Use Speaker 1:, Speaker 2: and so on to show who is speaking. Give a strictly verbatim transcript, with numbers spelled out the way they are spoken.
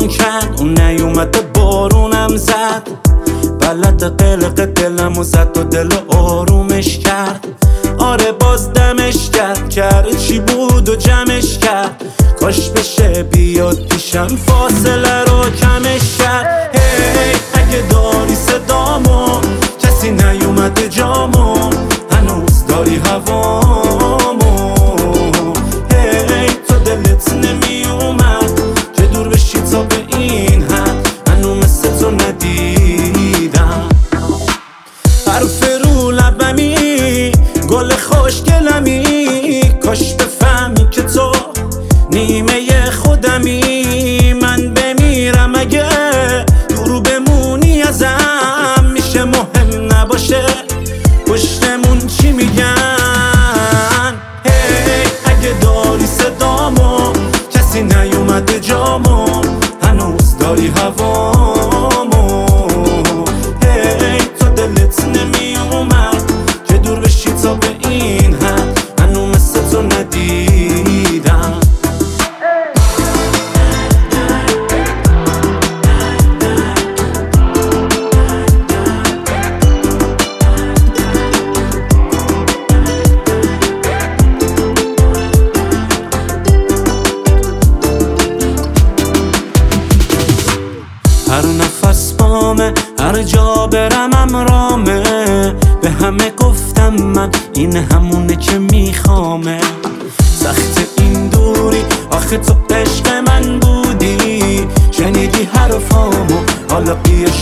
Speaker 1: باران کرد، اون نیومده بارونم زد. بلد قلق دلم و زد و دل آرومش کرد. آره باز دمش کرد، کرد چی بود و جمعش کرد. کاش بشه بیاد پیشم فاصله رو کمش کرد. هی اگه داری صدامو، کسی نیومده جامو، هنوز داری هوامو. هی تو دلت نمی اومد که دور بشی تا به این حد، هنو مثل تو ندیدم. حرف رو لبمی، گل خوشگلمی، کاش بفهمی که تو نیمه خودمی. من بمیرم اگه دورو بمونی ازم، میشه مهم نباشه پشتمون چی میگن. هی اگه داری صدامو، کسی نیومده جامو، هنوز داری هوامو. هی تو دلت نمی اومد که دور بشی تا به این حد، هنو مثل تو ندیدم. هر نفس بامه، هر جا برم امرامه. به همه گفتم من این همونه که میخوامه. سخت این دوری، آخه تو عشق من بودی. شنیدی حرفامو، حالا بیا